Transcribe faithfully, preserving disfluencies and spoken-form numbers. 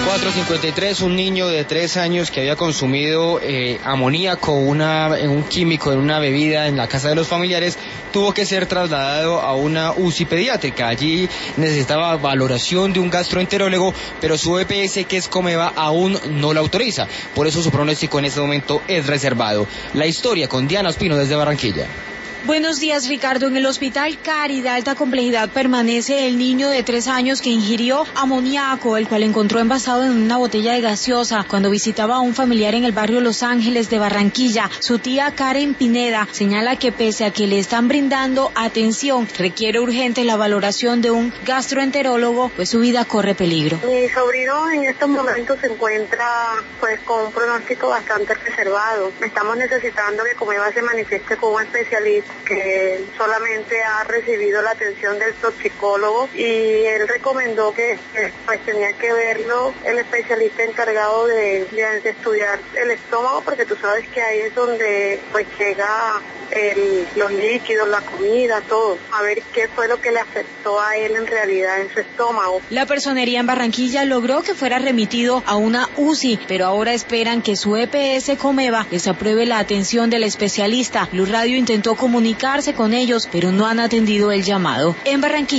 cuatro cincuenta y tres, un niño de tres años que había consumido eh, amoníaco, una, un químico en una bebida en la casa de los familiares, tuvo que ser trasladado a una U C I pediátrica. Allí necesitaba valoración de un gastroenterólogo, pero su E P S, que es Comeva, aún no la autoriza. Por eso su pronóstico en este momento es reservado. La historia con Diana Espino desde Barranquilla. Buenos días, Ricardo. En el hospital Cari de alta complejidad permanece el niño de tres años que ingirió amoníaco, el cual encontró envasado en una botella de gaseosa cuando visitaba a un familiar en el barrio Los Ángeles de Barranquilla. Su tía Karen Pineda señala que pese a que le están brindando atención, requiere urgente la valoración de un gastroenterólogo, pues su vida corre peligro. Mi sobrino en estos momentos se encuentra pues con un pronóstico bastante reservado. Estamos necesitando que Comeva se manifieste con un especialista que solamente ha recibido la atención del toxicólogo, y él recomendó que pues tenía que verlo el especialista encargado de, de, de estudiar el estómago, porque tú sabes que ahí es donde pues llega el, los líquidos, la comida, todo, a ver qué fue lo que le afectó a él en realidad en su estómago. La personería en Barranquilla logró que fuera remitido a una U C I, pero ahora esperan que su E P S Comeva les apruebe la atención del especialista. Blue Radio intentó comunicarse con ellos, pero no han atendido el llamado. En Barranquilla.